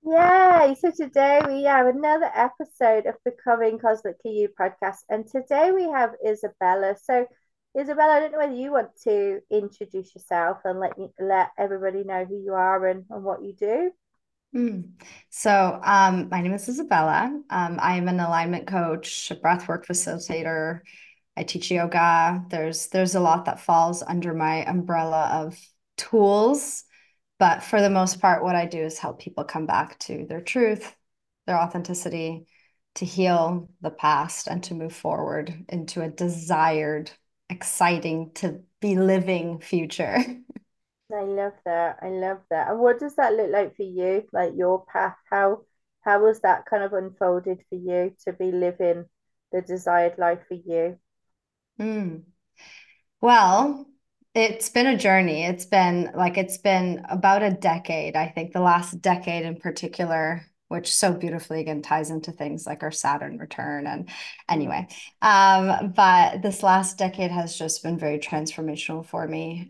Yay! So today we have another episode of Becoming Cosmically You podcast, and today we have Isabella. So, Isabella, I don't know whether you want to introduce yourself and let everybody know who you are and what you do. My name is Isabella. I'm an alignment coach, a breathwork facilitator. I teach yoga. There's a lot that falls under my umbrella of tools, but for the most part, what I do is help people come back to their truth, their authenticity, to heal the past and to move forward into a desired, exciting to be living future. I love that. I love that. And what does that look like for you? Like your path? How was that kind of unfolded for you to be living the desired life for you? Mm. Well, it's been a journey. It's been about a decade, I think, the last decade in particular, which so beautifully again ties into things like our Saturn return. And Mm, anyway, but this last decade has just been very transformational for me.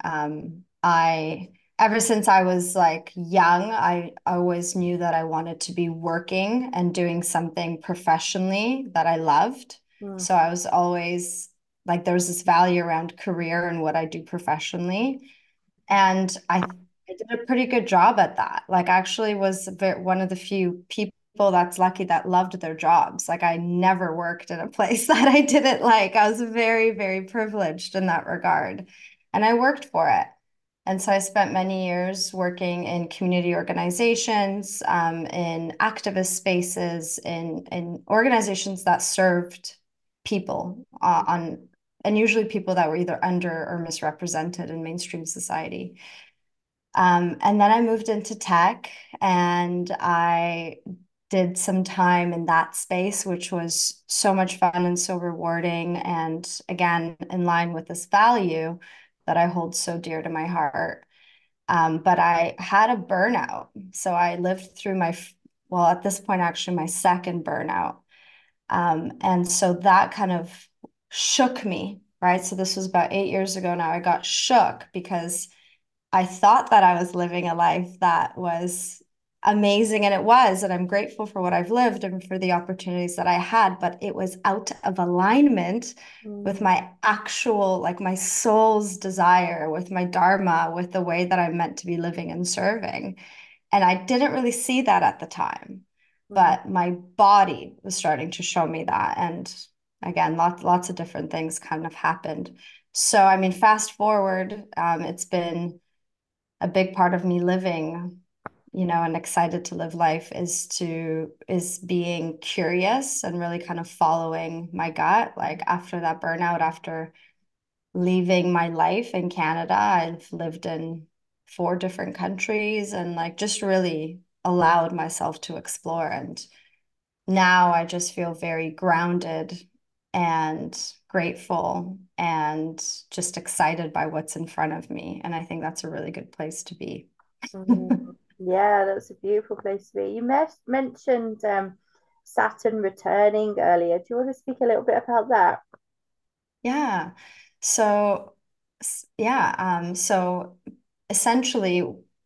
Ever since I was like young, I always knew that I wanted to be working and doing something professionally that I loved. mm, So I was always like there was this value around career and what I do professionally. And I did a pretty good job at that. Like, I actually was one of the few people that's lucky that loved their jobs. Like, I never worked in a place that I didn't like. I was very, very privileged in that regard. And I worked for it. And so I spent many years working in community organizations, in activist spaces, in organizations that served people on and usually people that were either under or misrepresented in mainstream society. And then I moved into tech and I did some time in that space, which was so much fun and so rewarding. And again, in line with this value that I hold so dear to my heart. But I had a burnout. So I lived through well, at this point, actually, my second burnout. And so that kind of shook me, right? So this was about 8 years ago now. I got shook because I thought that I was living a life that was amazing, and it was, and I'm grateful for what I've lived and for the opportunities that I had, but it was out of alignment with mm, my actual, like my soul's desire, with my dharma, with the way that I'm meant to be living and serving. And I didn't really see that at the time, mm, but my body was starting to show me that. And again, lots of different things kind of happened. So, I mean, fast forward, it's been a big part of me living, and excited to live life is being curious and really kind of following my gut. Like after that burnout, after leaving my life in Canada, I've lived in four different countries and like just really allowed myself to explore. And now I just feel very grounded and grateful and just excited by what's in front of me. And I think that's a really good place to be. mm. Yeah, that's a beautiful place to be. You mentioned Saturn returning earlier. Do you want to speak a little bit about that? Yeah. So, yeah. So essentially,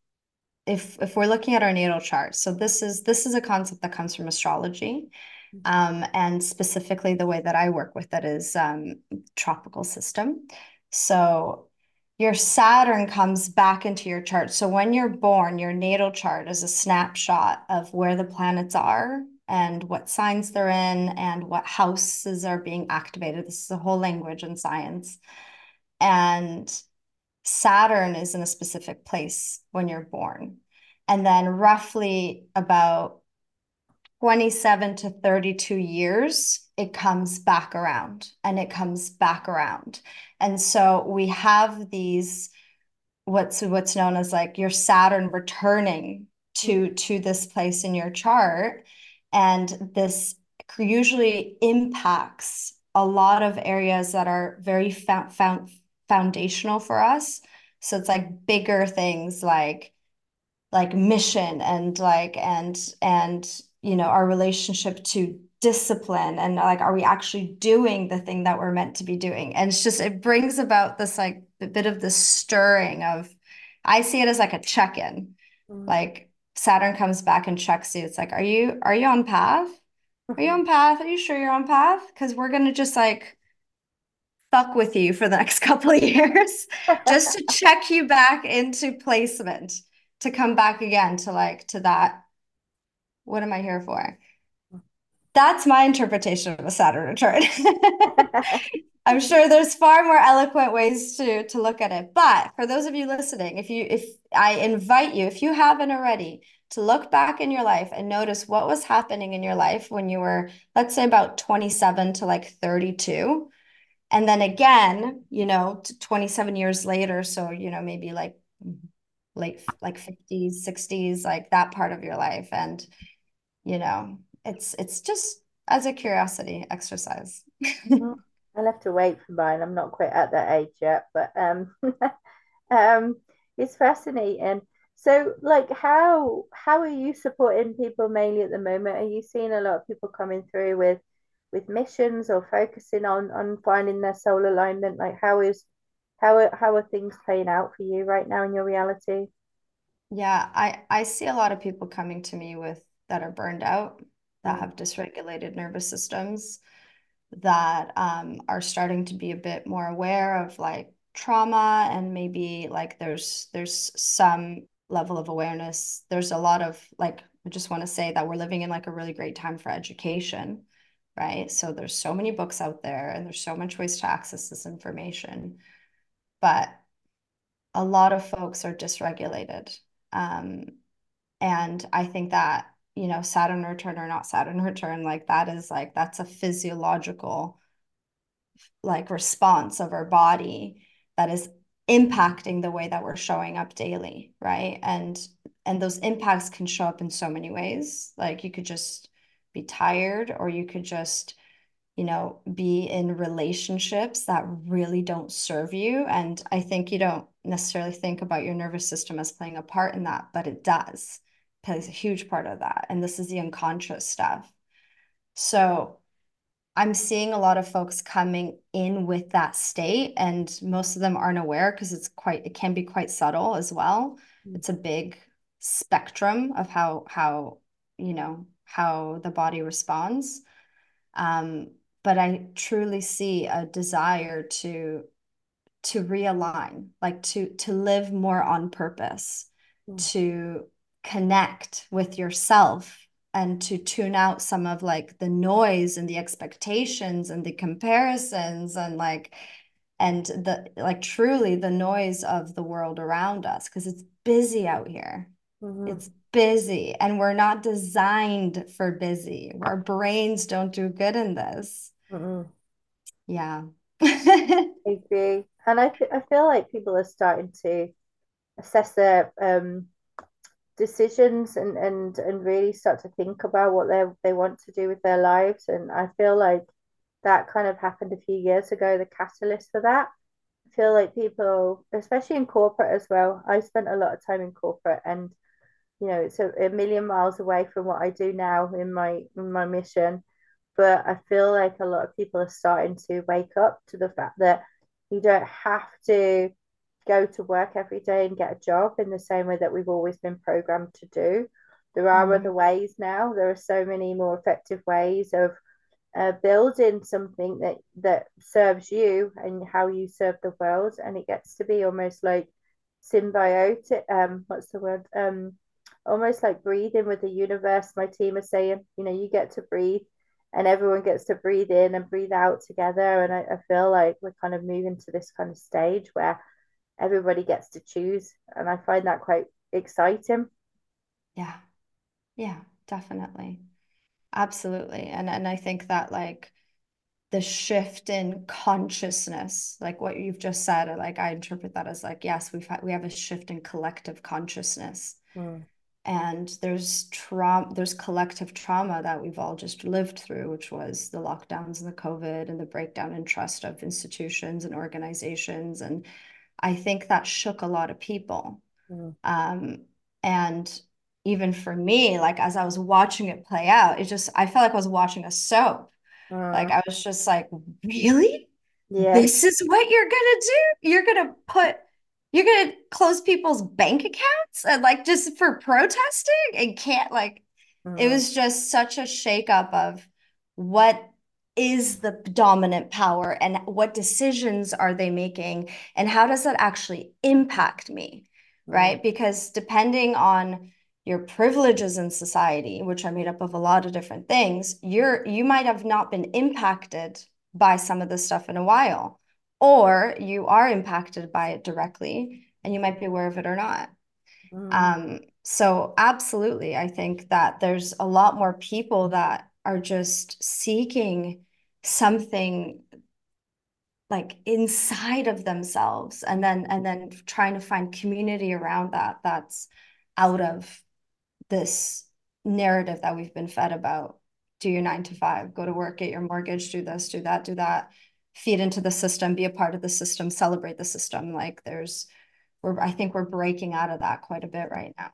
if we're looking at our natal chart, so this is a concept that comes from astrology. And specifically the way that I work with it is tropical system. So your Saturn comes back into your chart. So when you're born, your natal chart is a snapshot of where the planets are and what signs they're in and what houses are being activated. This is a whole language in science. And Saturn is in a specific place when you're born. And then roughly about 27 to 32 years, it comes back around and it comes back around. And so we have these what's known as like your Saturn returning to this place in your chart. And this usually impacts a lot of areas that are very foundational for us. So it's like bigger things like mission and our relationship to discipline and like are we actually doing the thing that we're meant to be doing. And it's just it brings about this like a bit of this stirring of I see it as like a check-in, Mm, like Saturn comes back and checks you. It's like, are you on path? Are you on path? Are you sure you're on path? Because we're gonna just like fuck with you for the next couple of years just to check you back into placement to come back again to like to that. What am I here for? That's my interpretation of a Saturn return. I'm sure there's far more eloquent ways to look at it. But for those of you listening, if I invite you, if you haven't already, to look back in your life and notice what was happening in your life when you were, let's say, about 27 to like 32. And then again, 27 years later, so maybe like late like 50s, 60s, like that part of your life. And it's just as a curiosity exercise. I'll have to wait for mine. I'm not quite at that age yet, but um, it's fascinating. So, like, how are you supporting people mainly at the moment? Are you seeing a lot of people coming through with missions or focusing on finding their soul alignment? Like, how are things playing out for you right now in your reality? Yeah, I see a lot of people coming to me with that are burned out, that Mm, have dysregulated nervous systems, that are starting to be a bit more aware of like trauma, and maybe like there's some level of awareness. There's a lot of like, I just want to say that we're living in like a really great time for education, right? So there's so many books out there and there's so much ways to access this information. But a lot of folks are dysregulated. Um, and I think that, Saturn return or not Saturn return, like that is like, that's a physiological like response of our body that is impacting the way that we're showing up daily, right? And those impacts can show up in so many ways. Like you could just be tired, or you could just be in relationships that really don't serve you. And I think you don't necessarily think about your nervous system as playing a part in that, but it does, plays a huge part of that. And this is the unconscious stuff. So I'm seeing a lot of folks coming in with that state, and most of them aren't aware because it can be quite subtle as well. mm, It's a big spectrum of how the body responds. Um, but I truly see a desire to realign, like to live more on purpose, mm, to connect with yourself, and to tune out some of like the noise and the expectations and the comparisons, and the like truly the noise of the world around us, because it's busy out here. mhm, It's busy, and we're not designed for busy. Our brains don't do good in this. mhm. Yeah. I agree, and I feel like people are starting to assess their decisions and really start to think about what they want to do with their lives. And I feel like that kind of happened a few years ago, the catalyst for that. I feel like people, especially in corporate as well, I spent a lot of time in corporate, and it's a million miles away from what I do now in my mission. But I feel like a lot of people are starting to wake up to the fact that you don't have to go to work every day and get a job in the same way that we've always been programmed to do. There are other Mhm. ways now. There are so many more effective ways of building something that serves you and how you serve the world, and it gets to be almost like symbiotic. What's the word? Almost like breathing with the universe. My team is saying, you get to breathe, and everyone gets to breathe in and breathe out together. And I feel like we're kind of moving to this kind of stage where everybody gets to choose, and I find that quite exciting. Yeah. Yeah, definitely. Absolutely. And I think that like the shift in consciousness, like what you've just said, like I interpret that as like, yes, we have a shift in collective consciousness. Mm, And there's collective trauma that we've all just lived through, which was the lockdowns and the COVID and the breakdown in trust of institutions and organizations. And I think that shook a lot of people. mm, Um, and even for me, like as I was watching it play out, I felt like I was watching a soap. Like mm. I was just like, really? Yeah. This is what you're gonna do? You're gonna put you're gonna close people's bank accounts and like just for protesting and can't like it Mm, was just such a shakeup of what is the dominant power and what decisions are they making and how does that actually impact me, mm, right? Because depending on your privileges in society, which are made up of a lot of different things, you might have not been impacted by some of this stuff in a while, or you are impacted by it directly and you might be aware of it or not. mm, So absolutely, I think that there's a lot more people that are just seeking something like inside of themselves and then trying to find community around that that's out of this narrative that we've been fed about. Do your 9 to 5, go to work, get your mortgage, do this, do that, feed into the system, be a part of the system, celebrate the system. Like I think we're breaking out of that quite a bit right now.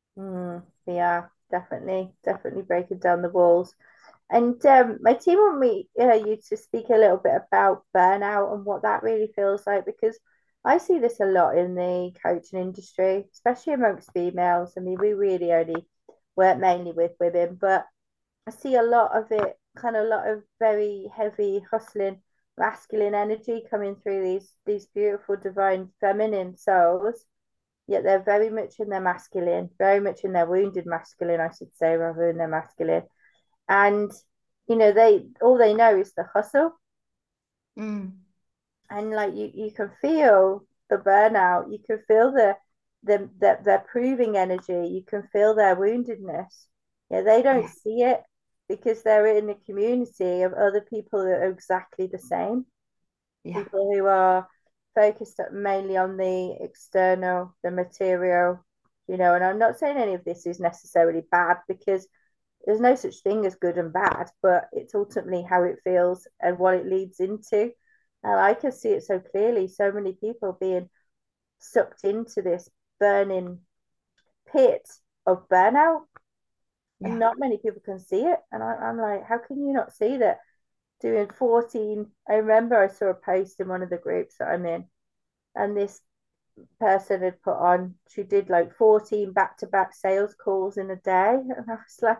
yeah, definitely breaking down the walls. And my team want me you to speak a little bit about burnout and what that really feels like because I see this a lot in the coaching industry, especially amongst females. I mean, we really only work mainly with women, but I see a lot of it, kind of a lot of very heavy, hustling, masculine energy coming through these beautiful, divine, feminine souls. Yet they're very much in their masculine, very much in their wounded masculine, I should say, rather than their masculine. And they all they know is the hustle, Mm. and like you can feel the burnout, you can feel their proving energy, you can feel their woundedness. Yeah, they don't Yeah. see it because they're in the community of other people that are exactly the same. Yeah. People who are focused mainly on the external, the material, and I'm not saying any of this is necessarily bad because there's no such thing as good and bad, but it's ultimately how it feels and what it leads into. And I can see it so clearly, so many people being sucked into this burning pit of burnout, and Yeah. not many people can see it. And I'm like, how can you not see that? Doing 14, I remember I saw a post in one of the groups that I'm in, and this person had put on, she did like 14 back-to-back sales calls in a day. And I was like,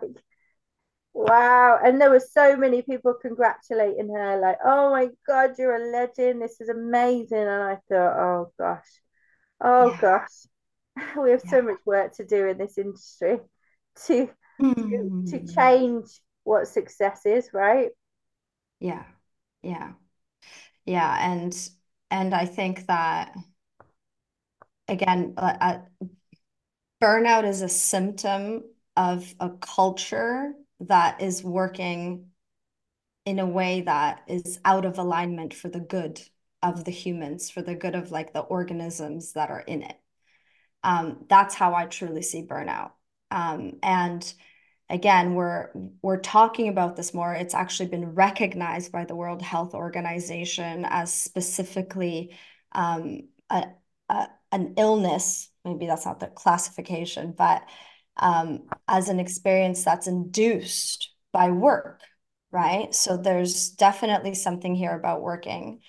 wow. And there were so many people congratulating her, like, oh my God, you're a legend. This is amazing. And I thought, oh Yeah. gosh, we have so Yeah. much work to do in this industry to to Mm. change what success is, right? Yeah. Yeah. Yeah. And I think that again, burnout is a symptom of a culture that is working in a way that is out of alignment for the good of the humans, for the good of like the organisms that are in it. That's how I truly see burnout. And again, we're talking about this more. It's actually been recognized by the World Health Organization as specifically a, an illness. Maybe that's not the classification, but as an experience that's induced by work, right? So there's definitely something here about working.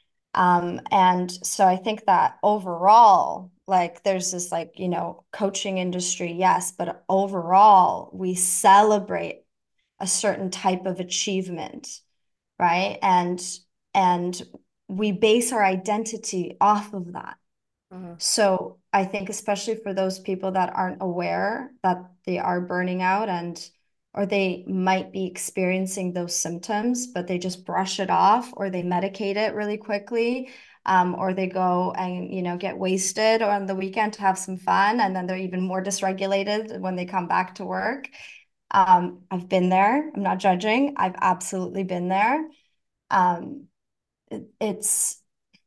And so I think that overall, like there's this like, coaching industry, yes, but overall we celebrate a certain type of achievement, right? And we base our identity off of that. Mm, So I think especially for those people that aren't aware that they are burning out or they might be experiencing those symptoms, but they just brush it off or they medicate it really quickly, or they go and get wasted on the weekend to have some fun, and then they're even more dysregulated when they come back to work. I've been there. I'm not judging. I've absolutely been there. Um, it's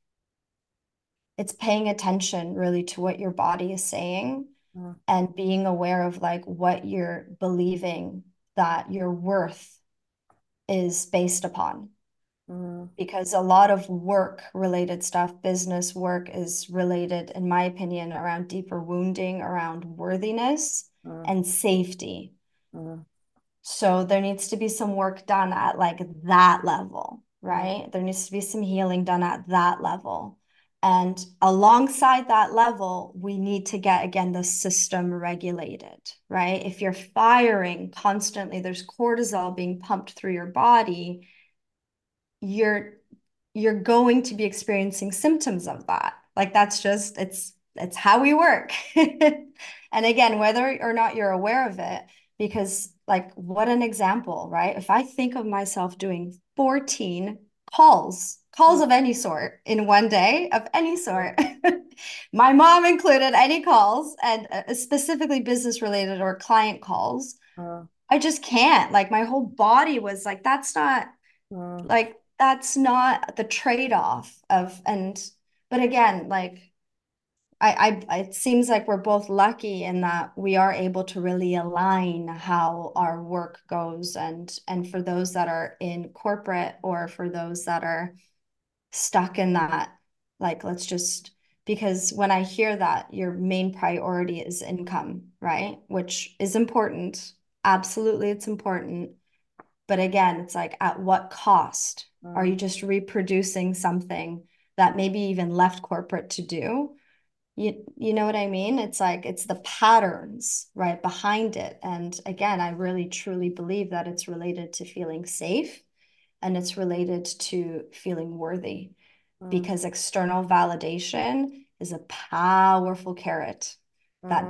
paying attention really to what your body is saying mm, and being aware of like what you're believing that your worth is based upon. mm, Because a lot of work related stuff, business work is related, in my opinion, around deeper wounding, around worthiness mm, and safety. mm, So there needs to be some work done at like that level, mm, right? There needs to be some healing done at that level. And alongside that level, we need to get, again, the system regulated, right? If you're firing constantly, there's cortisol being pumped through your body, you're you're going to be experiencing symptoms of that. Like that's just it's how we work. And again, whether or not you're aware of it, because like what an example, right? If I think of myself doing 14 calls of any sort in one day, of any sort, my mom included, any calls, and specifically business related or client calls, Mm, I just can't. Like my whole body was like, mm, that's not the trade-off of, and but again, like it seems like we're both lucky in that we are able to really align how our work goes, and for those that are in corporate or for those that are stuck in that, like let's just, because when I hear that your main priority is income, right? Which is important. Absolutely, it's important. But again, it's like, at what cost? Are mm, you just reproducing something that maybe even left corporate to do? You know what I mean? It's like, it's the patterns right behind it. And again, I really truly believe that it's related to feeling safe and it's related to feeling worthy, mm, because external validation is a powerful carrot that mm.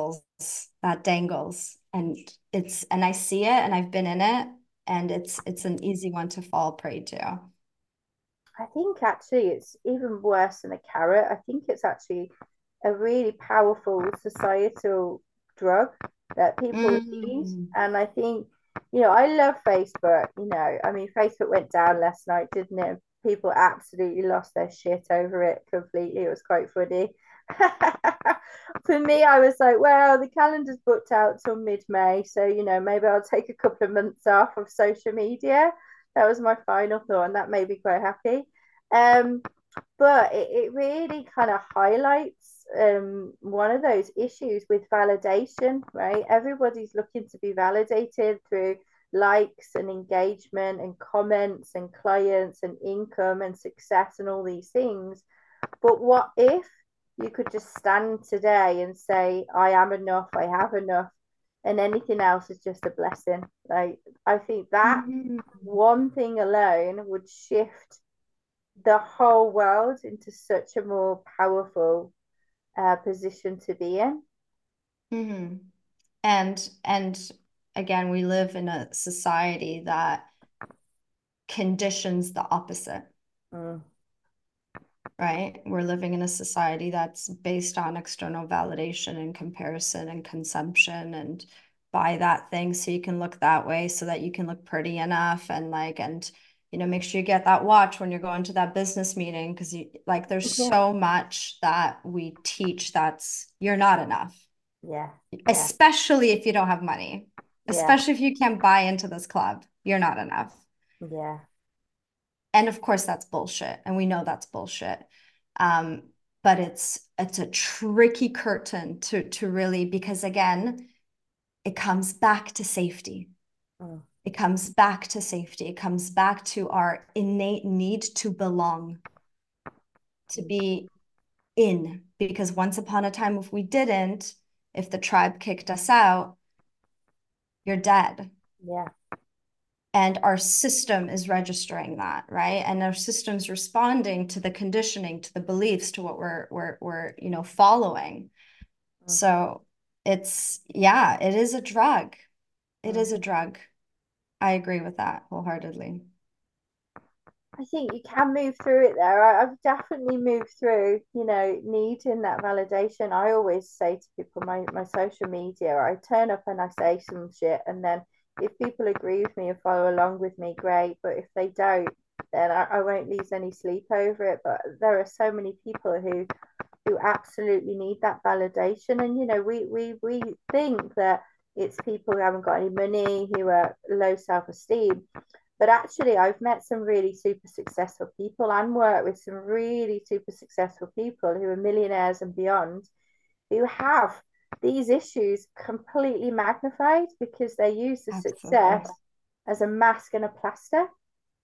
dangles, and I see it, and I've been in it, and it's an easy one to fall prey to. I think actually it's even worse than a carrot. I think it's actually a really powerful societal drug that people need. Mm. And I think, I love Facebook. I mean, Facebook went down last night, didn't it? People absolutely lost their shit over it completely. It was quite funny. For me, I was like, well, the calendar's booked out till mid-May. So, maybe I'll take a couple of months off of social media. That was my final thought, and that made me quite happy. Um, but it really kind of highlights one of those issues with validation, right? Everybody's looking to be validated through likes and engagement and comments and clients and income and success and all these things. But what if you could just stand today and say, I am enough, I have enough, and anything else is just a blessing? Like, I think that Mhm. one thing alone would shift the whole world into such a more powerful position to be in. Mhm. And again, we live in a society that conditions the opposite, Mm, right? We're living in a society that's based on external validation and comparison and consumption, and buy that thing so you can look that way so that you can look pretty enough, and like, and make sure you get that watch when you're going to that business meeting, because you like, there's yeah, so much that we teach that's, you're not enough, yeah, yeah, especially if you don't have money, yeah, especially if you can't buy into this club, you're not enough. yeah. And of course, that's bullshit. And we know that's bullshit. Um, but it's a tricky curtain to really, because again, it comes back to safety. Mm, It comes back to safety. It comes back to our innate need to belong, to be in. Because once upon a time, if we didn't, if the tribe kicked us out, you're dead. yeah. And our system is registering that, right? And our system's responding to the conditioning, to the beliefs, to what we're following. Mm, So it's, yeah, it is a drug. It is a mm. drug. I agree with that wholeheartedly. I think you can move through it there. Have definitely moved through, needing that validation. I always say to people, my social media, I turn up and I say some shit, and then if people agree with me and follow along with me, great. But if they don't, then I won't lose any sleep over it. But there are so many people who absolutely need that validation. And we think that it's people who haven't got any money, who are low self-esteem. But actually, I've met some really super successful people and worked with some really super successful people who are millionaires and beyond, who have these issues completely magnified because they use the Absolutely. success as a mask and a plaster.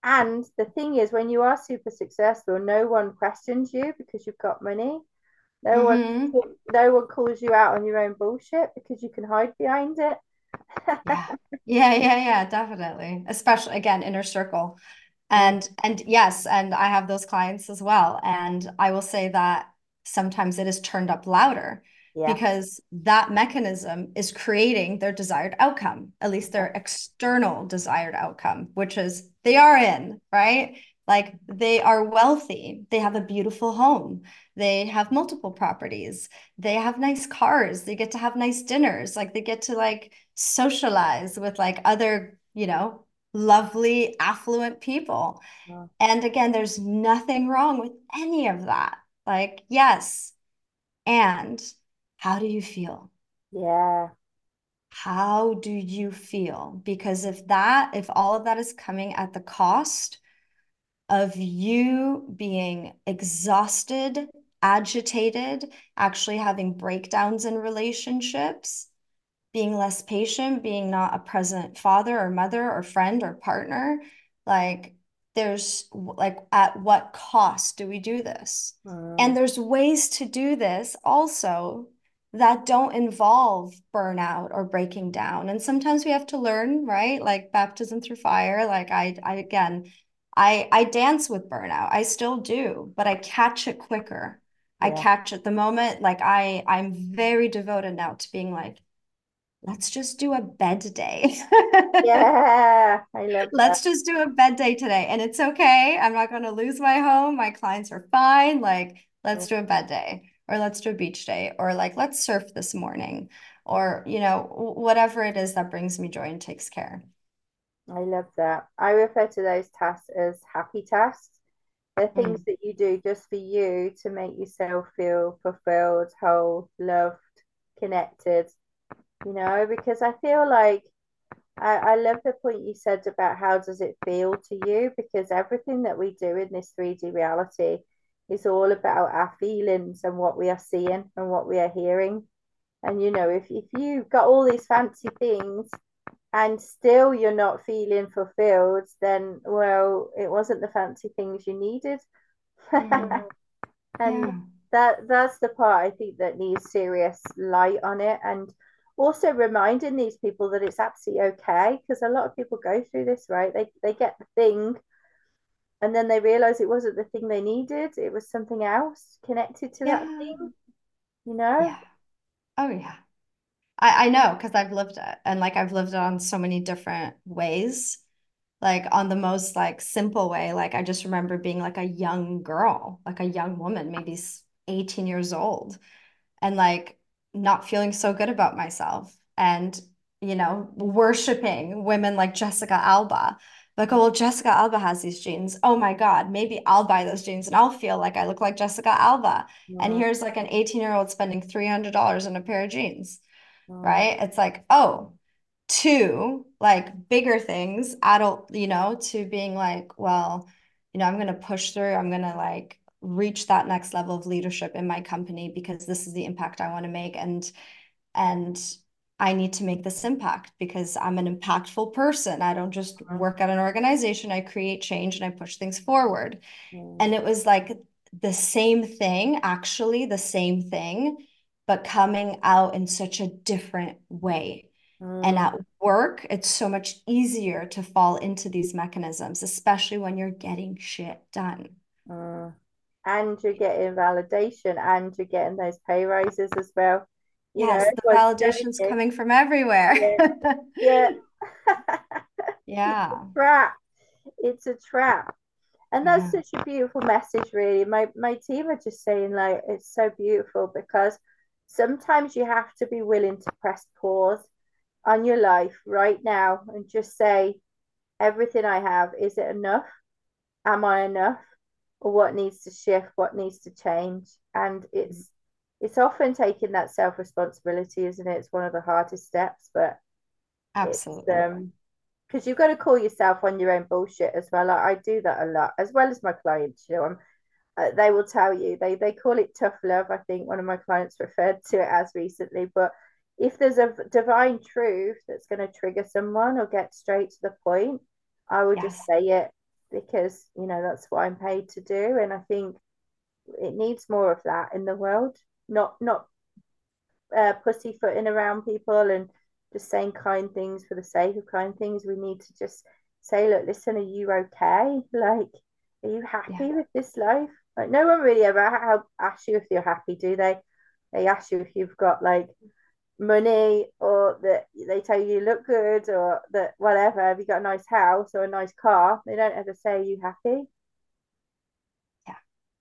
And the thing is, when you are super successful, no one questions you because you've got money. No one, Mm-hmm. no one calls you out on your own bullshit because you can hide behind it. Yeah. Yeah, definitely. Especially again, inner circle. Mm, And yes, and I have those clients as well. And I will say that sometimes it is turned up louder yeah, because that mechanism is creating their desired outcome, at least their external desired outcome, which is they are in, right? Like they are wealthy, they have a beautiful home, they have multiple properties, they have nice cars, they get to have nice dinners, like they get to like socialize with like other, lovely, affluent people. mm, And again, there's nothing wrong with any of that. Like, yes. And how do you feel? yeah, How do you feel? Because if all of that is coming at the cost of you being exhausted, agitated, actually having breakdowns in relationships, being less patient, being not a present father or mother or friend or partner. Like, there's like, at what cost do we do this? mm, And there's ways to do this also that don't involve burnout or breaking down. And sometimes we have to learn, right? Like baptism through fire. Like I dance with burnout. I still do, but I catch it quicker. I yeah, catch it the moment. Like I'm very devoted now to being like, let's just do a bed day. yeah. I love that. Let's just do a bed day today. And it's okay. I'm not going to lose my home. My clients are fine. Like, Mm, let's do a bed day or let's do a beach day or like, let's surf this morning or, whatever it is that brings me joy and takes care. I love that. I refer to those tasks as happy tasks. They're things Mm. that you do just for you to make yourself feel fulfilled, whole, loved, connected, because I feel like I love the point you said about how does it feel to you, because everything that we do in this 3D reality is all about our feelings and what we are seeing and what we are hearing. And if you've got all these fancy things and still you're not feeling fulfilled, then well, it wasn't the fancy things you needed. Mm. And Yeah. that's the part I think that needs serious light on it, and also reminding these people that it's absolutely okay, because a lot of people go through this, right? They get the thing and then they realize it wasn't the thing they needed, it was something else connected to that Yeah. thing, you know? Yeah. Oh, yeah. I know because I've lived it and like I've lived it on so many different ways. Like on the most like simple way, like I just remember being like a young girl, like a young woman, maybe 18 years old, and like not feeling so good about myself and worshiping women like Jessica Alba. Like, oh well, Jessica Alba has these jeans. Oh my God, maybe I'll buy those jeans and I'll feel like I look like Jessica Alba. And Mm, here's like an 18-year-old spending $300 on a pair of jeans, mm, right? It's like, oh, to like bigger things, adult, to being like, well, I'm going to push through. I'm going to like reach that next level of leadership in my company because this is the impact I want to make. And I need to make this impact because I'm an impactful person. I don't just mm, work at an organization. I create change and I push things forward. mm, And it was like the same thing, actually, the same thing, but coming out in such a different way. And mm, at work, it's so much easier to fall into these mechanisms, especially when you're getting shit done. mm. And you're getting validation and you're getting those pay rises as well. Yes, the Everyone's telling validation's you, coming from everywhere. yeah, yeah. It's a Yeah. trap. It's a trap. And that's Yeah. such a beautiful message, really. My team are just saying, like, it's so beautiful because sometimes you have to be willing to press pause on your life right now and just say, everything I have, is it enough? Am I enough? Or what needs to shift? What needs to change? And it's often taking that self responsibility, isn't it? It's one of the hardest steps, but it's Absolutely. because you've got to call yourself on your own bullshit as well. I do that a lot, as well as my clients. They will tell you they call it tough love. I think one of my clients referred to it as recently. But if there's a divine truth that's going to trigger someone or get straight to the point, I will just Yes. say it. because that's what I'm paid to do. And I think it needs more of that in the world, not pussyfooting around people and just saying kind things for the sake of kind things. We need to just say, look, listen, are you okay? Like, are you Yeah. happy with this life? Like, no one really ever asks you if you're happy, do they? They ask you if you've got like money, or that they tell you look good, or that whatever, have you got a nice house or a nice car? They don't ever say, are you happy? Yeah.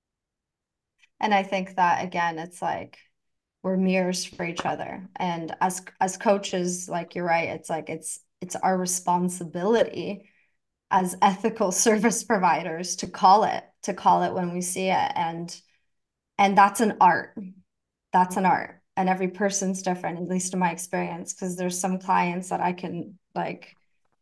And I think that again, it's like we're mirrors for each other. And as coaches, like you're right, it's like it's our responsibility as ethical service providers to call it when we see it. And that's an art. That's an art. And every person's different, at least in my experience, because there's some clients that I can like,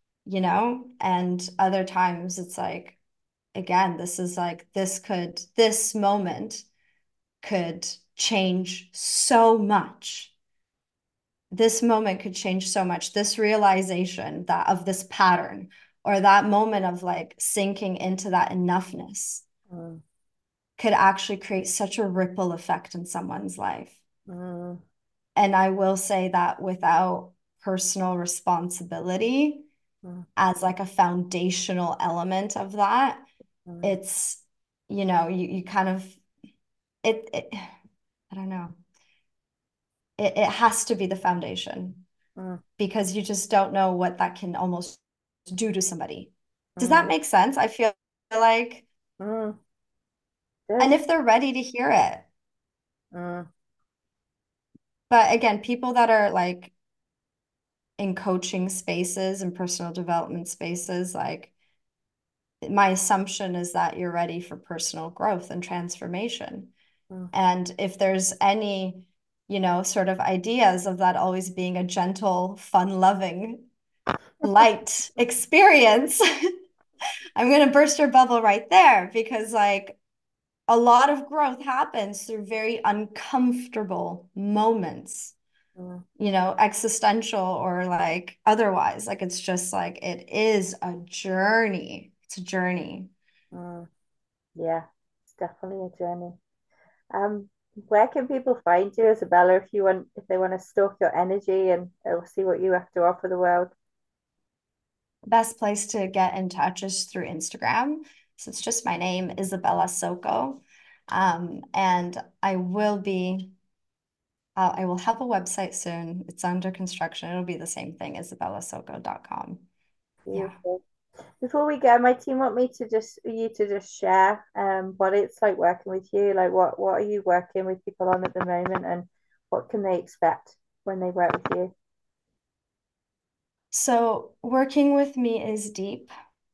and other times it's like, again, this is like this moment could change so much. This moment could change so much. This realization that of this pattern, or that moment of like sinking into that enoughness, Mm, could actually create such a ripple effect in someone's life. mm, And I will say that without personal responsibility mm, as like a foundational element of that, mm, it's, you kind of, it I don't know, it has to be the foundation, mm, because you just don't know what that can almost do to somebody. Does that mm, make sense? I feel like, mm. and Yes. if they're ready to hear it. Mm, But again, people that are like in coaching spaces and personal development spaces, like my assumption is that you're ready for personal growth and transformation. mm. And if there's any, sort of ideas of that always being a gentle, fun loving, light experience, I'm going to burst your bubble right there, because like a lot of growth happens through very uncomfortable moments, Mm, existential or like otherwise. Like it's just like it is a journey. It's a journey. mm. Yeah, it's definitely a journey. Um, where can people find you, Isabella, if they want to stalk your energy and see what you have to offer the world? Best place to get in touch is through Instagram. So it's just my name, Isabella Soko. And I will have a website soon. It's under construction. It'll be the same thing, isabellasoko.com. Yeah. Beautiful. Before we go, my team want me to just share what it's like working with you. Like what are you working with people on at the moment, and what can they expect when they work with you? So working with me is deep.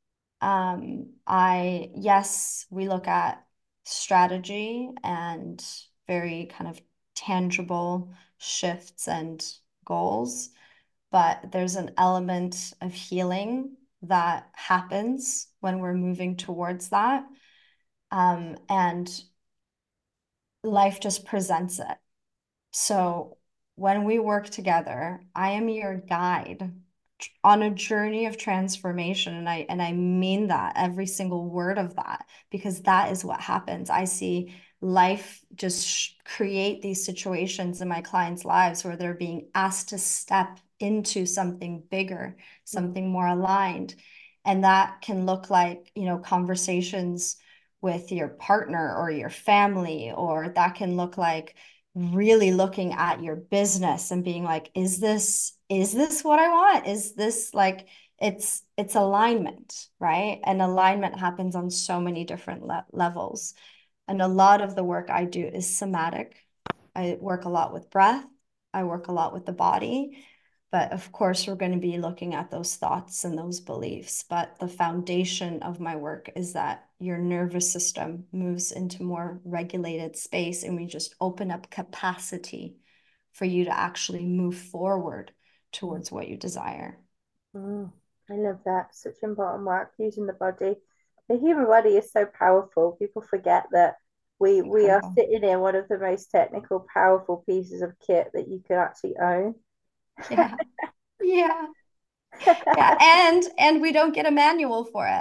Yes, we look at strategy and very kind of tangible shifts and goals, but there's an element of healing that happens when we're moving towards that. And life just presents it. So when we work together, I am your guide on a journey of transformation. And I mean that, every single word of that, because that is what happens. I see life just create these situations in my clients' lives where they're being asked to step into something bigger, Mm, something more aligned. And that can look like, conversations with your partner or your family, or that can look like really looking at your business and being like, is this what I want? Is this like, it's alignment, right? And alignment happens on so many different levels. And a lot of the work I do is somatic. I work a lot with breath. I work a lot with the body. But of course, we're going to be looking at those thoughts and those beliefs. But the foundation of my work is that your nervous system moves into more regulated space, and we just open up capacity for you to actually move forward mm, towards what you desire. mm. I love that. Such important work using the body. The human body is so powerful. People forget that we are Incredible. sitting in one of the most technical, powerful pieces of kit that you could actually own. Yeah. Yeah. Yeah. And we don't get a manual for it.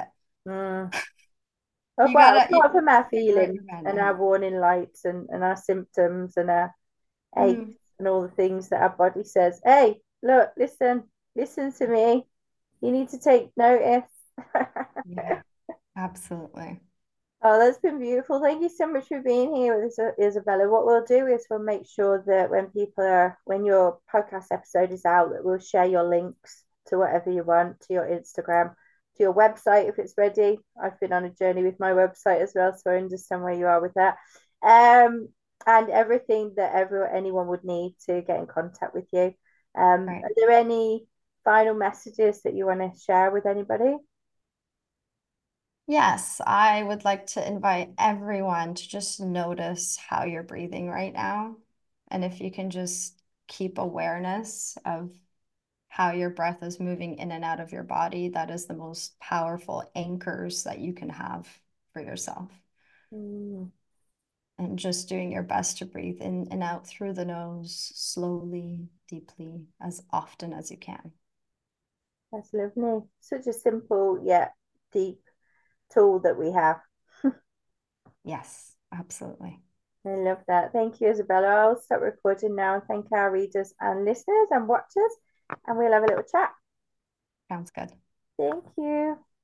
Mm. You Well, gotta apart from our figure out feelings your and balance. our warning lights and our symptoms and our aches Mm, and all the things that our body says, hey, look, listen to me. You need to take notice. yeah, absolutely. Oh, that's been beautiful. Thank you so much for being here with us, Isabella. What we'll do is we'll make sure that when your podcast episode is out, that we'll share your links to whatever you want, to your Instagram, to your website if it's ready. I've been on a journey with my website as well, so I understand where you are with that. And everything that anyone would need to get in contact with you. Right. Are there any final messages that you want to share with anybody? Yes, I would like to invite everyone to just notice how you're breathing right now. And if you can just keep awareness of how your breath is moving in and out of your body, that is the most powerful anchors that you can have for yourself. Mm, And just doing your best to breathe in and out through the nose, slowly, deeply, as often as you can. that's lovely. Such a simple yet deep tool that we have. Yes, absolutely. I love that. Thank you, Isabella. I'll stop recording now and thank our readers and listeners and watchers, and we'll have a little chat. Sounds good. Thank you.